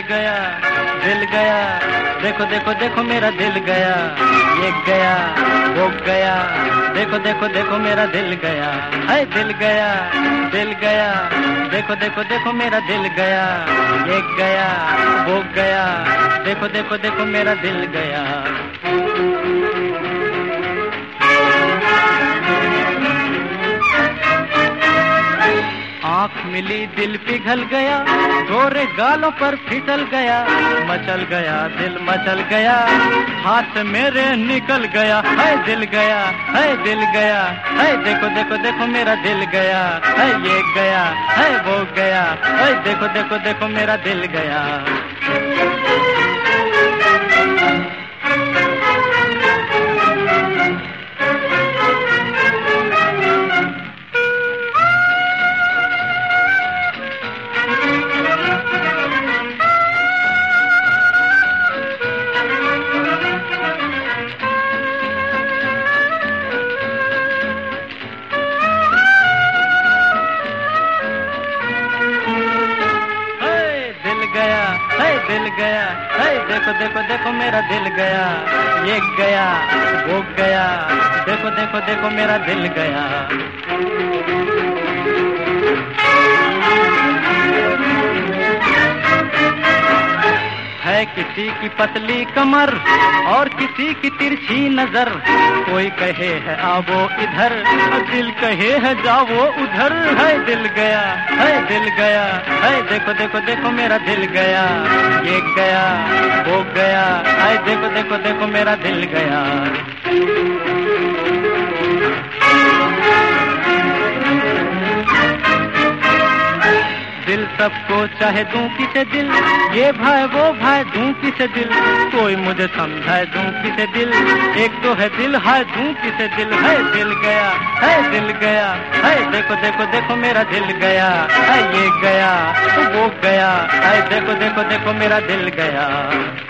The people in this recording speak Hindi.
गया, दिल गया, देखो देखो देखो मेरा दिल गया, ये गया वो गया, देखो देखो देखो मेरा दिल गया, है दिल गया, दिल गया, देखो देखो देखो मेरा दिल गया, ये गया वो गया, देखो देखो देखो मेरा दिल गया। आँख मिली दिल पिघल गया, गोरे गालों पर फिसल गया, मचल गया दिल मचल गया, हाथ मेरे निकल गया, है दिल गया, है दिल गया, है देखो देखो देखो मेरा दिल गया, है ये गया, है वो गया, है देखो देखो देखो मेरा दिल गया। दिल गया, है देखो देखो देखो मेरा दिल गया, ये गया वो गया, देखो देखो देखो मेरा दिल गया। है किसी की पतली कमर और किसी की तिरछी नजर, कोई कहे है आवो इधर और दिल कहे है जाओ उधर, है दिल गया, है दिल गया, है देखो देखो देखो मेरा दिल गया, ये गया वो गया, है देखो देखो देखो मेरा दिल गया। दिल सबको चाहे दूं किसे दिल, ये भाई वो भाई दूं किसे दिल, कोई मुझे समझाए दूं किसे दिल, एक तो है दिल है दूं किसे दिल, है दिल गया, है दिल गया, है देखो देखो देखो मेरा दिल गया, है ये गया वो गया, है देखो देखो देखो मेरा दिल गया।